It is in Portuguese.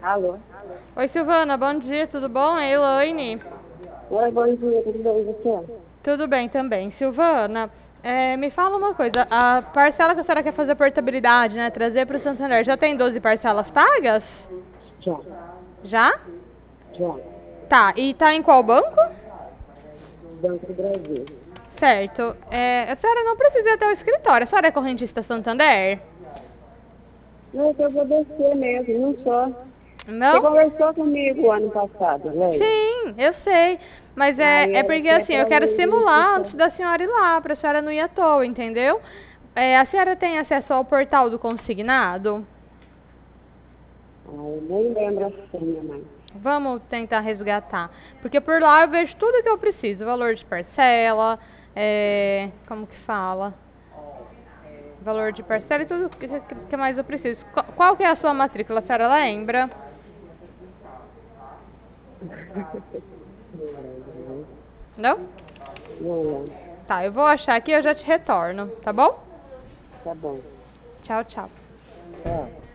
Alô? Oi, Silvana, bom dia, tudo bom? É Elaine. Oi, bom dia, tudo bem, e você? Tudo bem também. Silvana, me fala uma coisa, a parcela que a senhora quer fazer portabilidade, né, trazer para o Santander, já tem 12 parcelas pagas? Já, Já? já. Tá, e tá em qual banco? Banco do Brasil. Certo. A senhora não precisa ir até o escritório, a senhora é correntista Santander? Não, eu vou descer mesmo, não só. Você Não? conversou comigo ano passado, né? Sim, eu sei. Mas Aí é era porque que é assim, eu pra quero ir no simular antes escritório. da senhora ir lá, pra senhora não ir à toa, entendeu? A senhora tem acesso ao portal do consignado? Ah, eu nem lembro a senha mais. Vamos tentar resgatar. Porque por lá eu vejo tudo que eu preciso. Valor de parcela, como que fala? Valor de parcela e tudo que mais eu preciso. Qual que é a sua matrícula, a senhora lembra? Não lembro, não. Não? Não lembro. Tá, eu vou achar aqui e eu já te retorno, tá bom? Tá bom. Tchau, tchau. Tchau.